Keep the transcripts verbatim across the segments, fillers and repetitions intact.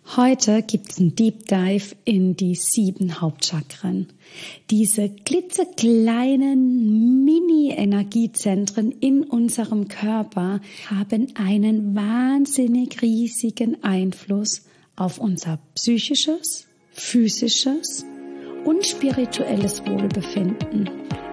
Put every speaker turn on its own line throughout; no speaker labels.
Heute gibt's einen Deep Dive in die sieben Hauptchakren. Diese klitzekleinen Mini-Energiezentren in unserem Körper haben einen wahnsinnig riesigen Einfluss auf unser psychisches, physisches und spirituelles Wohlbefinden.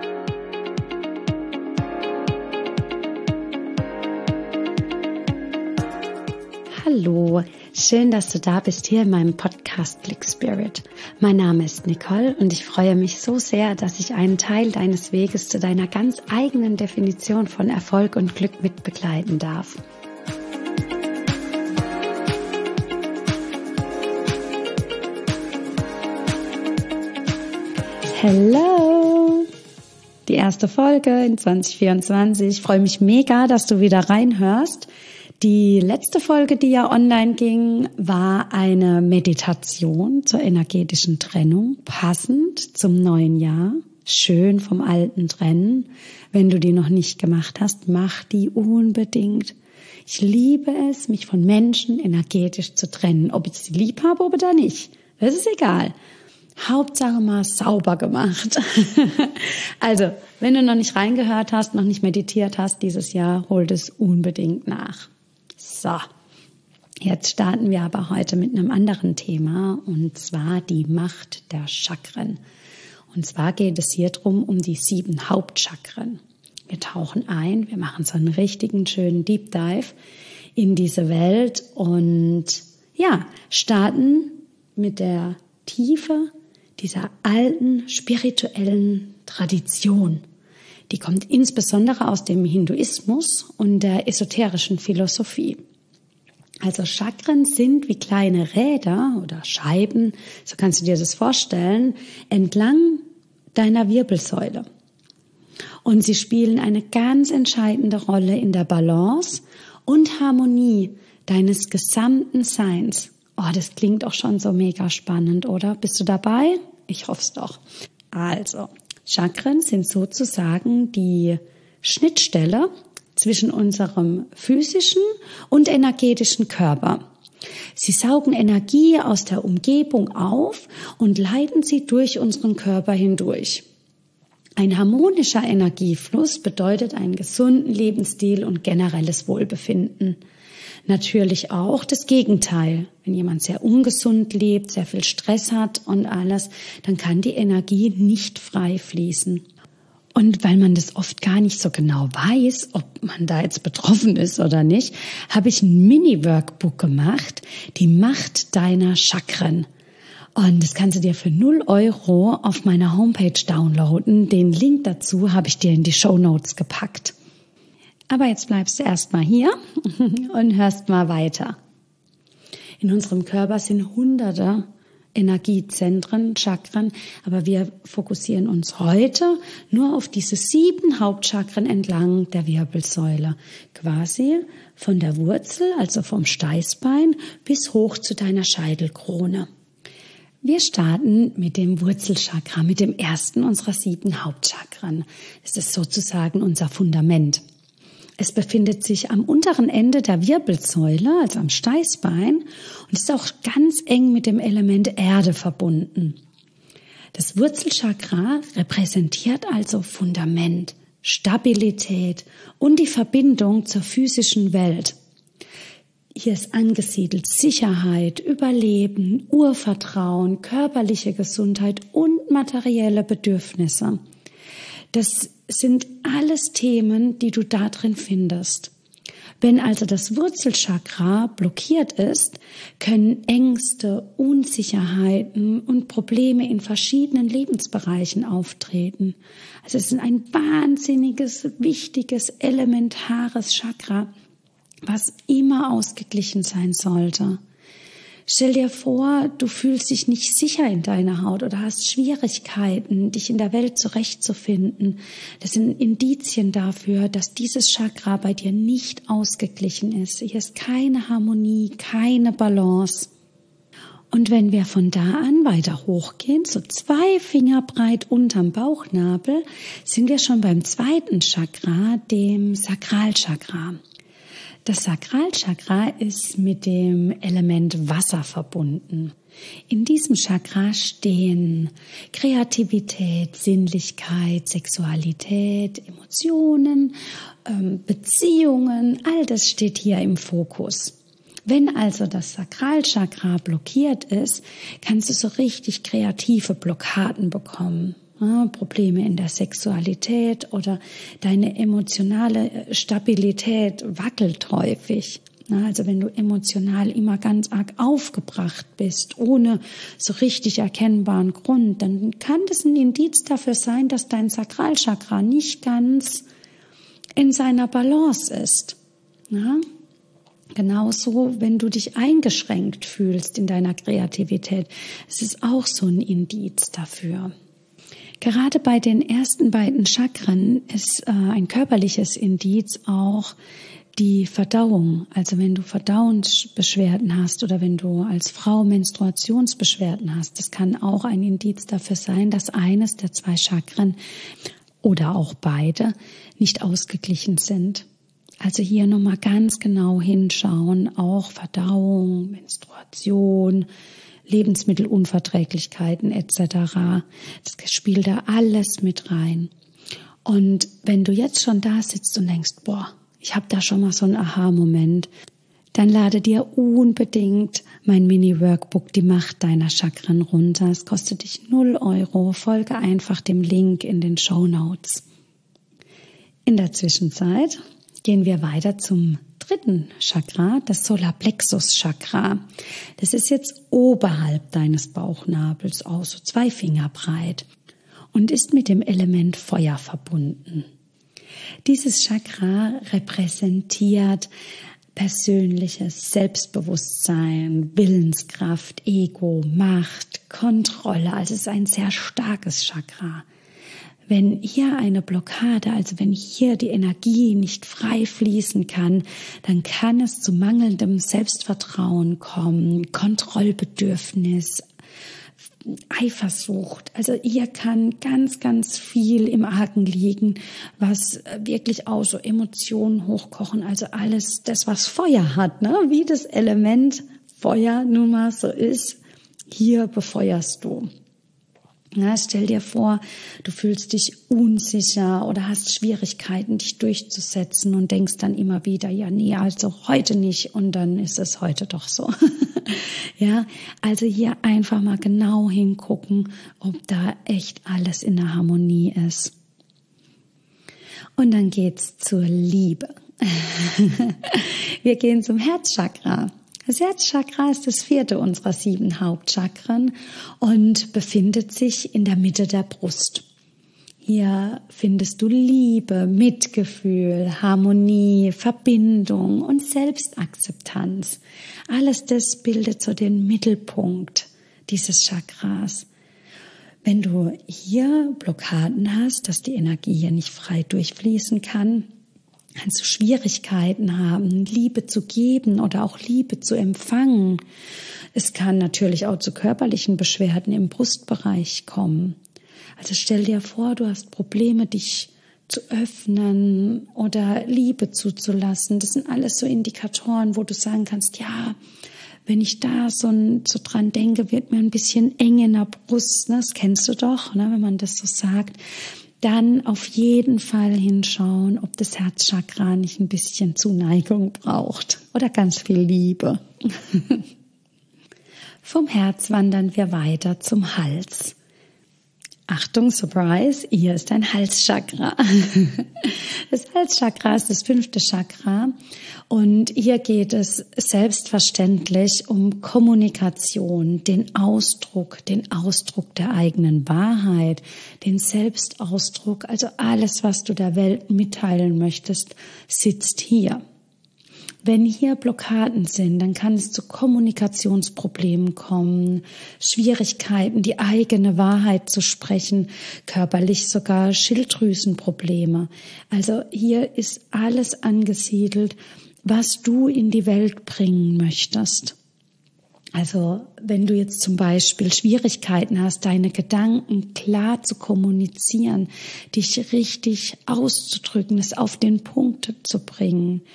Hallo, schön, dass du da bist hier in meinem Podcast Click Spirit. Mein Name ist Nicole und ich freue mich so sehr, dass ich einen Teil deines Weges zu deiner ganz eigenen Definition von Erfolg und Glück mit begleiten darf. Hello! Die erste Folge in zwanzig vierundzwanzig. Ich freue mich mega, dass du wieder reinhörst. Die letzte Folge, die ja online ging, war eine Meditation zur energetischen Trennung, passend zum neuen Jahr. Schön vom Alten trennen. Wenn du die noch nicht gemacht hast, mach die unbedingt. Ich liebe es, mich von Menschen energetisch zu trennen, ob ich sie lieb habe oder nicht. Das ist egal. Hauptsache mal sauber gemacht. Also, wenn du noch nicht reingehört hast, noch nicht meditiert hast dieses Jahr, hol das unbedingt nach. So, jetzt starten wir aber heute mit einem anderen Thema, und zwar die Macht der Chakren. Und zwar geht es hier drum um die sieben Hauptchakren. Wir tauchen ein, wir machen so einen richtigen schönen Deep Dive in diese Welt und ja, starten mit der Tiefe dieser alten spirituellen Tradition. Die kommt insbesondere aus dem Hinduismus und der esoterischen Philosophie. Also Chakren sind wie kleine Räder oder Scheiben, so kannst du dir das vorstellen, entlang deiner Wirbelsäule. Und sie spielen eine ganz entscheidende Rolle in der Balance und Harmonie deines gesamten Seins. Oh, das klingt auch schon so mega spannend, oder? Bist du dabei? Ich hoffe es doch. Also, Chakren sind sozusagen die Schnittstelle zwischen unserem physischen und energetischen Körper. Sie saugen Energie aus der Umgebung auf und leiten sie durch unseren Körper hindurch. Ein harmonischer Energiefluss bedeutet einen gesunden Lebensstil und generelles Wohlbefinden. Natürlich auch das Gegenteil. Wenn jemand sehr ungesund lebt, sehr viel Stress hat und alles, dann kann die Energie nicht frei fließen. Und weil man das oft gar nicht so genau weiß, ob man da jetzt betroffen ist oder nicht, habe ich ein Mini-Workbook gemacht, die Macht deiner Chakren. Und das kannst du dir für null Euro auf meiner Homepage downloaden. Den Link dazu habe ich dir in die Shownotes gepackt. Aber jetzt bleibst du erstmal hier und hörst mal weiter. In unserem Körper sind hunderte Energiezentren, Chakren, aber wir fokussieren uns heute nur auf diese sieben Hauptchakren entlang der Wirbelsäule. Quasi von der Wurzel, also vom Steißbein, bis hoch zu deiner Scheitelkrone. Wir starten mit dem Wurzelchakra, mit dem ersten unserer sieben Hauptchakren. Es ist sozusagen unser Fundament. Es befindet sich am unteren Ende der Wirbelsäule, also am Steißbein, und ist auch ganz eng mit dem Element Erde verbunden. Das Wurzelchakra repräsentiert also Fundament, Stabilität und die Verbindung zur physischen Welt. Hier ist angesiedelt Sicherheit, Überleben, Urvertrauen, körperliche Gesundheit und materielle Bedürfnisse. Das sind alles Themen, die du da drin findest. Wenn also das Wurzelchakra blockiert ist, können Ängste, Unsicherheiten und Probleme in verschiedenen Lebensbereichen auftreten. Also es ist ein wahnsinniges, wichtiges, elementares Chakra, was immer ausgeglichen sein sollte. Stell dir vor, du fühlst dich nicht sicher in deiner Haut oder hast Schwierigkeiten, dich in der Welt zurechtzufinden. Das sind Indizien dafür, dass dieses Chakra bei dir nicht ausgeglichen ist. Hier ist keine Harmonie, keine Balance. Und wenn wir von da an weiter hochgehen, so zwei Finger breit unterm Bauchnabel, sind wir schon beim zweiten Chakra, dem Sakralchakra. Das Sakralchakra ist mit dem Element Wasser verbunden. In diesem Chakra stehen Kreativität, Sinnlichkeit, Sexualität, Emotionen, Beziehungen, all das steht hier im Fokus. Wenn also das Sakralchakra blockiert ist, kannst du so richtig kreative Blockaden bekommen. Ja, Probleme in der Sexualität oder deine emotionale Stabilität wackelt häufig. Also wenn du emotional immer ganz arg aufgebracht bist, ohne so richtig erkennbaren Grund, dann kann das ein Indiz dafür sein, dass dein Sakralchakra nicht ganz in seiner Balance ist. Ja? Genauso, wenn du dich eingeschränkt fühlst in deiner Kreativität, es ist auch so ein Indiz dafür. Gerade bei den ersten beiden Chakren ist äh, ein körperliches Indiz auch die Verdauung. Also wenn du Verdauungsbeschwerden hast oder wenn du als Frau Menstruationsbeschwerden hast, das kann auch ein Indiz dafür sein, dass eines der zwei Chakren oder auch beide nicht ausgeglichen sind. Also hier nochmal ganz genau hinschauen, auch Verdauung, Menstruation, Lebensmittelunverträglichkeiten et cetera. Das spielt da alles mit rein. Und wenn du jetzt schon da sitzt und denkst, boah, ich habe da schon mal so einen Aha-Moment, dann lade dir unbedingt mein Mini-Workbook Die Macht deiner Chakren runter. Es kostet dich null Euro. Folge einfach dem Link in den Shownotes. In der Zwischenzeit gehen wir weiter zum dritten Chakra, das Solarplexus-Chakra. Das ist jetzt oberhalb deines Bauchnabels, auch so zwei Finger breit und ist mit dem Element Feuer verbunden. Dieses Chakra repräsentiert persönliches Selbstbewusstsein, Willenskraft, Ego, Macht, Kontrolle. Also es ist ein sehr starkes Chakra. Wenn hier eine Blockade, also wenn hier die Energie nicht frei fließen kann, dann kann es zu mangelndem Selbstvertrauen kommen, Kontrollbedürfnis, Eifersucht. Also hier kann ganz, ganz viel im Argen liegen, was wirklich auch so Emotionen hochkochen. Also alles das, was Feuer hat, ne? Wie das Element Feuer nun mal so ist, hier befeuerst du. Ja, stell dir vor, du fühlst dich unsicher oder hast Schwierigkeiten, dich durchzusetzen und denkst dann immer wieder, ja, nee, also heute nicht und dann ist es heute doch so. Ja, also hier einfach mal genau hingucken, ob da echt alles in der Harmonie ist. Und dann geht's zur Liebe. Wir gehen zum Herzchakra. Das Herzchakra ist das vierte unserer sieben Hauptchakren und befindet sich in der Mitte der Brust. Hier findest du Liebe, Mitgefühl, Harmonie, Verbindung und Selbstakzeptanz. Alles das bildet so den Mittelpunkt dieses Chakras. Wenn du hier Blockaden hast, dass die Energie hier nicht frei durchfließen kann, kannst du Schwierigkeiten haben, Liebe zu geben oder auch Liebe zu empfangen. Es kann natürlich auch zu körperlichen Beschwerden im Brustbereich kommen. Also stell dir vor, du hast Probleme, dich zu öffnen oder Liebe zuzulassen. Das sind alles so Indikatoren, wo du sagen kannst, ja, wenn ich da so, so dran denke, wird mir ein bisschen eng in der Brust. Das kennst du doch, ne, wenn man das so sagt. Dann auf jeden Fall hinschauen, ob das Herzchakra nicht ein bisschen Zuneigung braucht oder ganz viel Liebe. Vom Herz wandern wir weiter zum Hals. Achtung, Surprise, hier ist ein Halschakra. Das Halschakra ist das fünfte Chakra und hier geht es selbstverständlich um Kommunikation, den Ausdruck, den Ausdruck der eigenen Wahrheit, den Selbstausdruck, also alles, was du der Welt mitteilen möchtest, sitzt hier. Wenn hier Blockaden sind, dann kann es zu Kommunikationsproblemen kommen, Schwierigkeiten, die eigene Wahrheit zu sprechen, körperlich sogar Schilddrüsenprobleme. Also hier ist alles angesiedelt, was du in die Welt bringen möchtest. Also wenn du jetzt zum Beispiel Schwierigkeiten hast, deine Gedanken klar zu kommunizieren, dich richtig auszudrücken, es auf den Punkt zu bringen,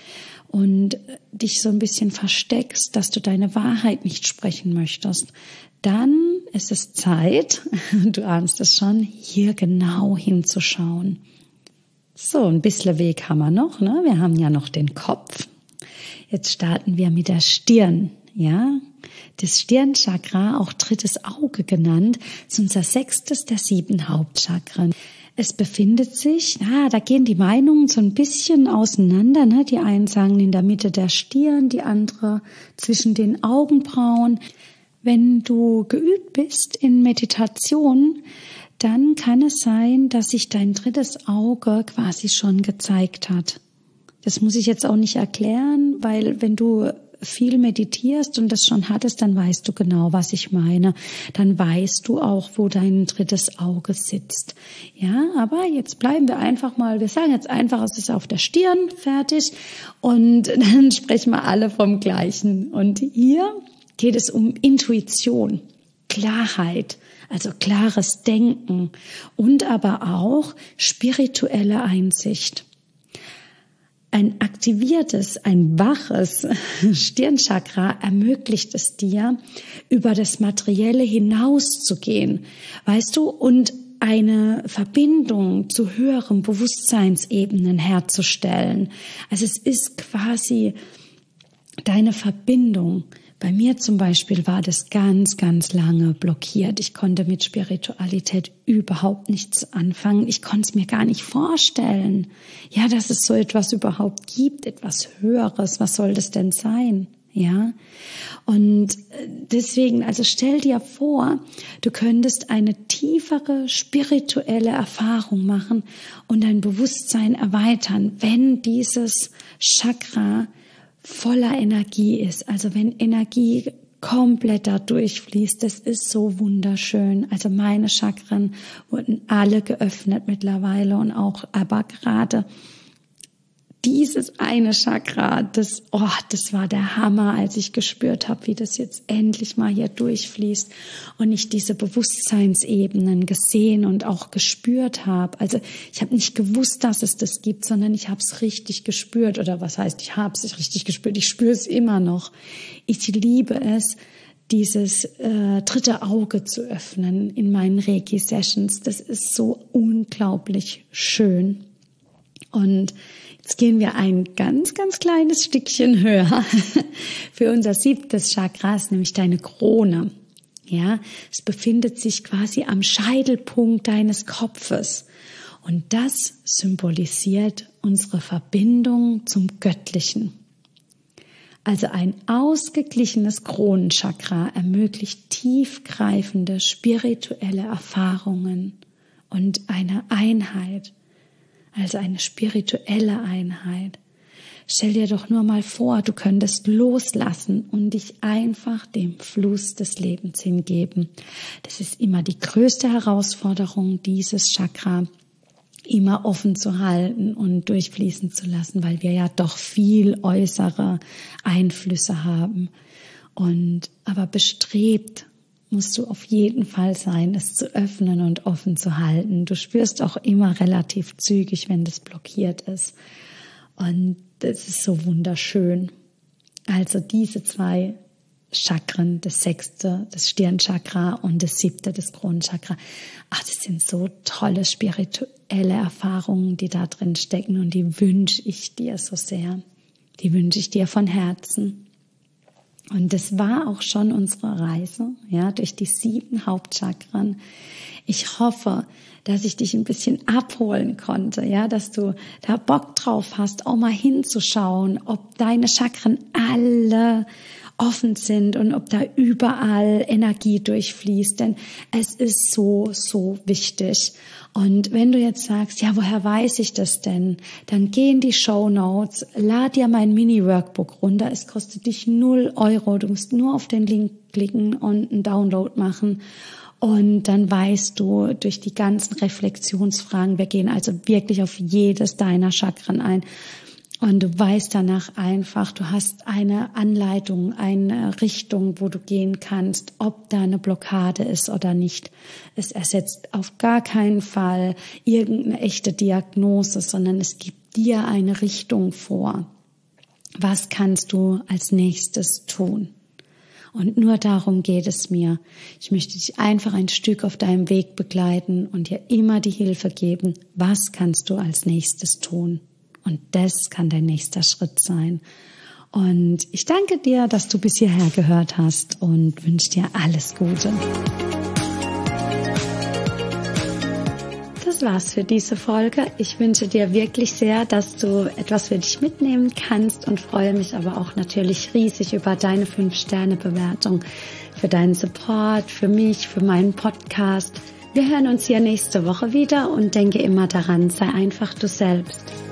und dich so ein bisschen versteckst, dass du deine Wahrheit nicht sprechen möchtest, dann ist es Zeit, du ahnst es schon, hier genau hinzuschauen. So, ein bisschen Weg haben wir noch, ne? Wir haben ja noch den Kopf. Jetzt starten wir mit der Stirn, ja? Das Stirnchakra, auch drittes Auge genannt, ist unser sechstes der sieben Hauptchakren. Es befindet sich, na, da gehen die Meinungen so ein bisschen auseinander, ne? Die einen sagen in der Mitte der Stirn, die andere zwischen den Augenbrauen. Wenn du geübt bist in Meditation, dann kann es sein, dass sich dein drittes Auge quasi schon gezeigt hat. Das muss ich jetzt auch nicht erklären, weil wenn du viel meditierst und das schon hattest, dann weißt du genau, was ich meine. Dann weißt du auch, wo dein drittes Auge sitzt. Ja, aber jetzt bleiben wir einfach mal, wir sagen jetzt einfach, es ist auf der Stirn, fertig. Und dann sprechen wir alle vom Gleichen. Und hier geht es um Intuition, Klarheit, also klares Denken und aber auch spirituelle Einsicht. Ein aktiviertes, ein waches Stirnchakra ermöglicht es dir, über das Materielle hinauszugehen, weißt du, und eine Verbindung zu höheren Bewusstseinsebenen herzustellen. Also es ist quasi deine Verbindung. Bei mir zum Beispiel war das ganz, ganz lange blockiert. Ich konnte mit Spiritualität überhaupt nichts anfangen. Ich konnte es mir gar nicht vorstellen, ja, dass es so etwas überhaupt gibt, etwas Höheres. Was soll das denn sein? Ja, und deswegen, also stell dir vor, du könntest eine tiefere spirituelle Erfahrung machen und dein Bewusstsein erweitern, wenn dieses Chakra voller Energie ist, also wenn Energie komplett da durchfließt, das ist so wunderschön. Also meine Chakren wurden alle geöffnet mittlerweile und auch, aber gerade dieses eine Chakra, das, oh, das war der Hammer, als ich gespürt habe, wie das jetzt endlich mal hier durchfließt und ich diese Bewusstseinsebenen gesehen und auch gespürt habe. Also ich habe nicht gewusst, dass es das gibt, sondern ich habe es richtig gespürt. Oder was heißt, ich habe es richtig gespürt? Ich spüre es immer noch. Ich liebe es, dieses äh, dritte Auge zu öffnen in meinen Reiki-Sessions. Das ist so unglaublich schön. Und jetzt gehen wir ein ganz, ganz kleines Stückchen höher für unser siebtes Chakra, ist nämlich deine Krone. Ja, es befindet sich quasi am Scheitelpunkt deines Kopfes. Und das symbolisiert unsere Verbindung zum Göttlichen. Also ein ausgeglichenes Kronenchakra ermöglicht tiefgreifende spirituelle Erfahrungen und eine Einheit. Also eine spirituelle Einheit. Stell dir doch nur mal vor, du könntest loslassen und dich einfach dem Fluss des Lebens hingeben. Das ist immer die größte Herausforderung, dieses Chakra immer offen zu halten und durchfließen zu lassen, weil wir ja doch viel äußere Einflüsse haben. Und aber bestrebt musst du auf jeden Fall sein, es zu öffnen und offen zu halten. Du spürst auch immer relativ zügig, wenn das blockiert ist. Und das ist so wunderschön. Also diese zwei Chakren, das sechste, das Stirnchakra und das siebte, das Kronenchakra. Ach, das sind so tolle spirituelle Erfahrungen, die da drin stecken und die wünsche ich dir so sehr. Die wünsche ich dir von Herzen. Und das war auch schon unsere Reise, ja, durch die sieben Hauptchakren. Ich hoffe, dass ich dich ein bisschen abholen konnte, ja, dass du da Bock drauf hast, auch mal hinzuschauen, ob deine Chakren alle offen sind und ob da überall Energie durchfließt, denn es ist so, so wichtig. Und wenn du jetzt sagst, ja, woher weiß ich das denn? Dann geh in die Shownotes, lad dir mein Mini-Workbook runter. Es kostet dich null Euro. Du musst nur auf den Link klicken und einen Download machen. Und dann weißt du durch die ganzen Reflexionsfragen, wir gehen also wirklich auf jedes deiner Chakren ein. Und du weißt danach einfach, du hast eine Anleitung, eine Richtung, wo du gehen kannst, ob da eine Blockade ist oder nicht. Es ersetzt auf gar keinen Fall irgendeine echte Diagnose, sondern es gibt dir eine Richtung vor. Was kannst du als nächstes tun? Und nur darum geht es mir. Ich möchte dich einfach ein Stück auf deinem Weg begleiten und dir immer die Hilfe geben. Was kannst du als nächstes tun? Und das kann dein nächster Schritt sein. Und ich danke dir, dass du bis hierher gehört hast und wünsche dir alles Gute. Das war's für diese Folge. Ich wünsche dir wirklich sehr, dass du etwas für dich mitnehmen kannst und freue mich aber auch natürlich riesig über deine fünf Sterne Bewertung, für deinen Support, für mich, für meinen Podcast. Wir hören uns hier nächste Woche wieder und denke immer daran, sei einfach du selbst.